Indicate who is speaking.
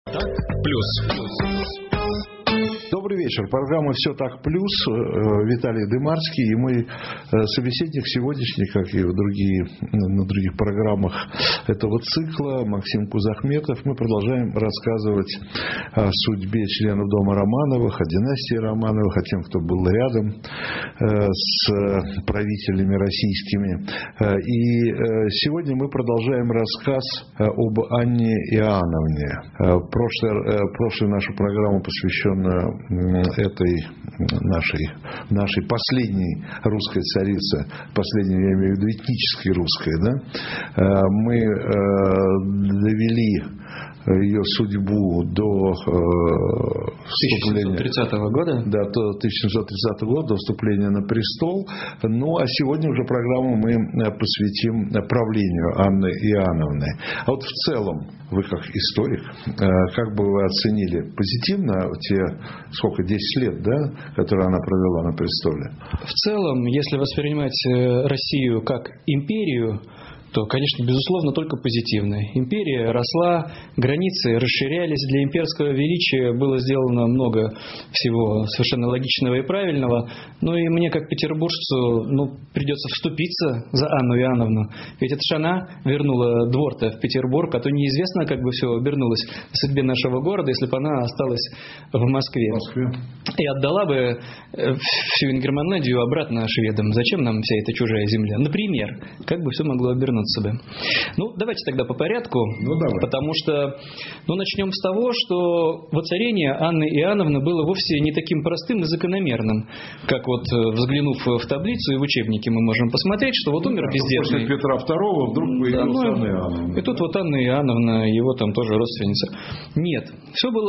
Speaker 1: Так, плюс.
Speaker 2: Добрый вечер. Программа «Все так плюс». Виталий Дымарский и мой собеседник сегодняшний, как и на других программах этого цикла, Максим Кузахметов. Мы продолжаем рассказывать о судьбе членов дома Романовых, о династии Романовых, о тем, кто был рядом с правителями российскими. И сегодня мы продолжаем рассказ об Анне Иоанновне. Прошлую нашу программу, посвященную этой нашей последней русской царице, последней, я имею в виду, этнической русской, да, мы довели ее судьбу до
Speaker 1: 1730 года?
Speaker 2: Да, до 1730 года, до вступления на престол. Ну, а сегодня уже программу мы посвятим правлению Анны Иоанновны. А вот в целом, вы как историк, как бы вы оценили позитивно те, 10 лет, да, которые она провела на престоле?
Speaker 1: В целом, если воспринимать Россию как империю, то, конечно, безусловно, только позитивно. Империя росла, границы расширялись, для имперского величия было сделано много всего совершенно логичного и правильного. Ну и мне, как петербуржцу, придется вступиться за Анну Иоанновну. Ведь это ж она вернула двор-то в Петербург, а то неизвестно, как бы все обернулось в судьбе нашего города, если бы она осталась в Москве. И отдала бы всю Ингерманландию обратно шведам. Зачем нам вся эта чужая земля? Например, как бы все могло обернуться бы. Давайте тогда по порядку. Потому что, начнем с того, что воцарение Анны Иоанновны было вовсе не таким простым и закономерным. Как взглянув в таблицу и в учебнике, мы можем посмотреть, что умер бездетный.
Speaker 2: После Петра II вдруг появилась Анна Иоанновна.
Speaker 1: И тут Анна Иоанновна, его там тоже родственница. Нет. Все было